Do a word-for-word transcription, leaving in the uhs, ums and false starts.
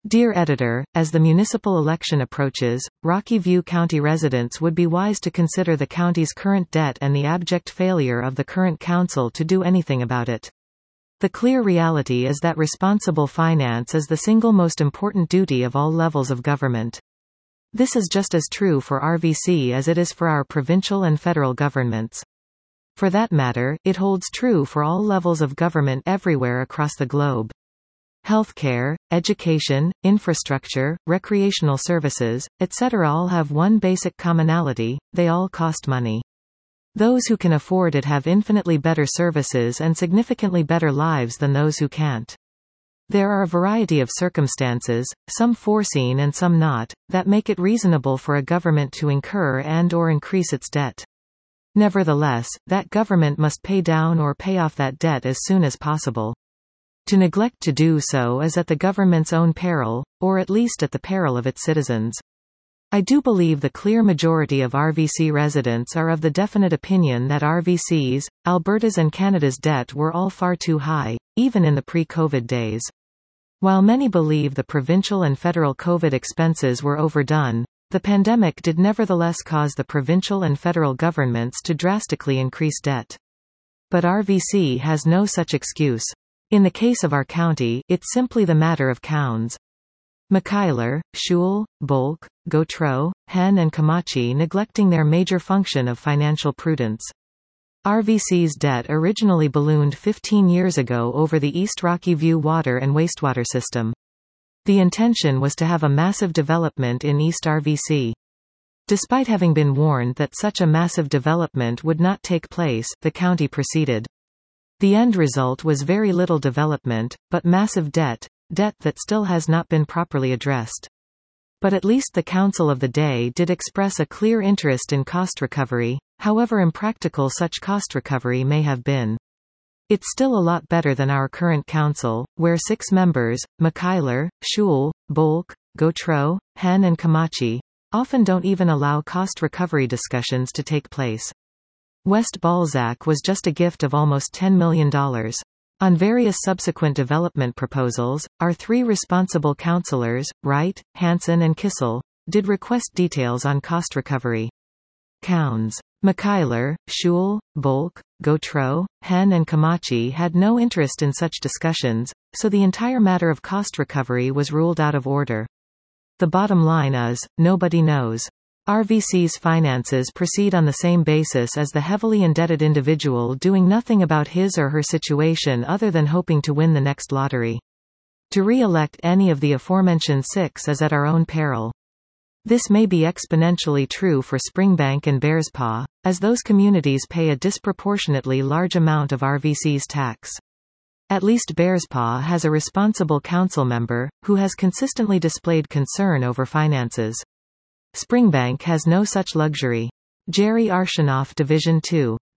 Dear Editor, as the municipal election approaches, Rocky View County residents would be wise to consider the county's current debt and the abject failure of the current council to do anything about it. The clear reality is that responsible finance is the single most important duty of all levels of government. This is just as true for R V C as it is for our provincial and federal governments. For that matter, it holds true for all levels of government everywhere across the globe. Healthcare, education, infrastructure, recreational services, et cetera all have one basic commonality: they all cost money. Those who can afford it have infinitely better services and significantly better lives than those who can't. There are a variety of circumstances, some foreseen and some not, that make it reasonable for a government to incur and or increase its debt. Nevertheless, that government must pay down or pay off that debt as soon as possible. To neglect to do so is at the government's own peril, or at least at the peril of its citizens. I do believe the clear majority of R V C residents are of the definite opinion that R V C's, Alberta's and Canada's debt were all far too high, even in the pre-COVID days. While many believe the provincial and federal COVID expenses were overdone, the pandemic did nevertheless cause the provincial and federal governments to drastically increase debt. But R V C has no such excuse. In the case of our county, it's simply the matter of counts. McKayler, Schewel, Bolk, Gautreaux, Henn and Camachi neglecting their major function of financial prudence. R V C's debt originally ballooned fifteen years ago over the East Rocky View water and wastewater system. The intention was to have a massive development in East R V C. Despite having been warned that such a massive development would not take place, the county proceeded. The end result was very little development, but massive debt, debt that still has not been properly addressed. But at least the council of the day did express a clear interest in cost recovery, however impractical such cost recovery may have been. It's still a lot better than our current council, where six members, McKayler, Schewel, Bolk, Gautreaux, Henn and Camachi, often don't even allow cost recovery discussions to take place. West Balzac was just a gift of almost ten million dollars. On various subsequent development proposals, our three responsible councillors, Wright, Hanson and Kissel, did request details on cost recovery. Counts. McKayler, Schewel, Bolk, Gautreaux, Henn and Camachi had no interest in such discussions, so the entire matter of cost recovery was ruled out of order. The bottom line is, nobody knows. R V C's finances proceed on the same basis as the heavily indebted individual doing nothing about his or her situation other than hoping to win the next lottery. To re-elect any of the aforementioned six is at our own peril. This may be exponentially true for Springbank and Bearspaw, as those communities pay a disproportionately large amount of R V C's tax. At least Bearspaw has a responsible council member, who has consistently displayed concern over finances. Springbank has no such luxury. Jerry Arshinoff Division two.